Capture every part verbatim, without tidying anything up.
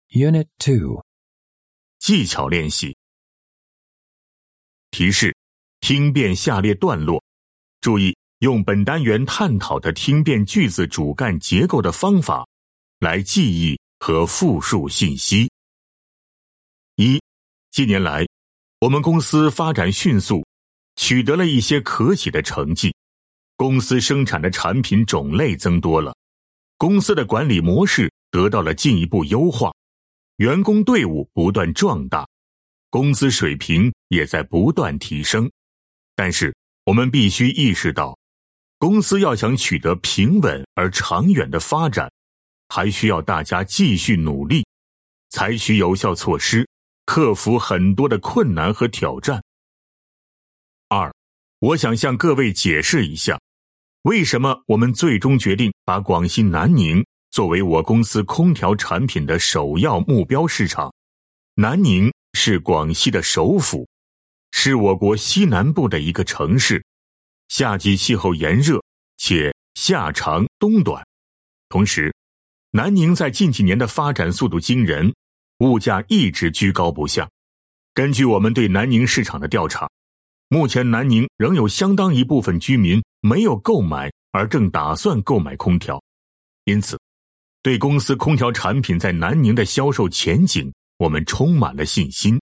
Unit two. 技巧练习。提示：听遍下列段落，注意用本单元探讨的听遍句子主干结构的方法来记忆和复述信息。一、近年来，我们公司发展迅速，取得了一些可喜的成绩。公司生产的产品种类增多了，公司的管理模式得到了进一步优化，员工队伍不断壮大，工资水平也在不断提升。但是我们必须意识到，公司要想取得平稳而长远的发展，还需要大家继续努力，采取有效措施，克服很多的困难和挑战。二，我想向各位解释一下，为什么我们最终决定把广西南宁作为我公司空调产品的首要目标市场。南宁是广西的首府，是我国西南部的一个城市，夏季气候炎热，且夏长冬短。同时，南宁在近几年的发展速度惊人，物价一直居高不下。根据我们对南宁市场的调查，目前南宁仍有相当一部分居民没有购买，而正打算购买空调。因此，对公司空调产品在南宁的销售前景，我们充满了信心。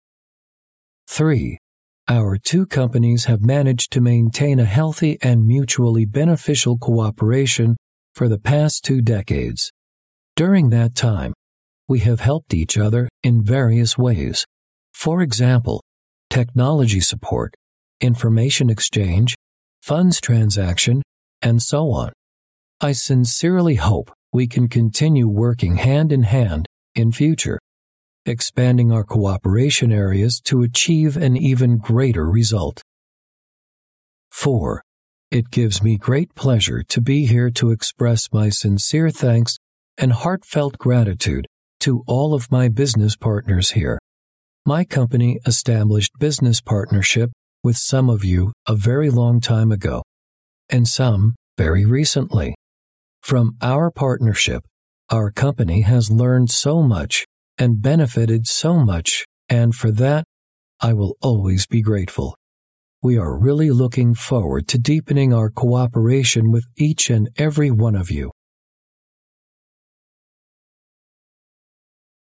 Three, our two companies have managed to maintain a healthy and mutually beneficial cooperation for the past two decades. During that time, we have helped each other in various ways. For example, technology support, information exchange, funds transaction, and so on. I sincerely hope we can continue working hand in hand in future, expanding our cooperation areas to achieve an even greater result. Four, it gives me great pleasure to be here to express my sincere thanks and heartfelt gratitude to all of my business partners here. My company established business partnership with some of you a very long time ago, and some very recently. From our partnership, our company has learned so much and benefited so much, and for that, I will always be grateful. We are really looking forward to deepening our cooperation with each and every one of you.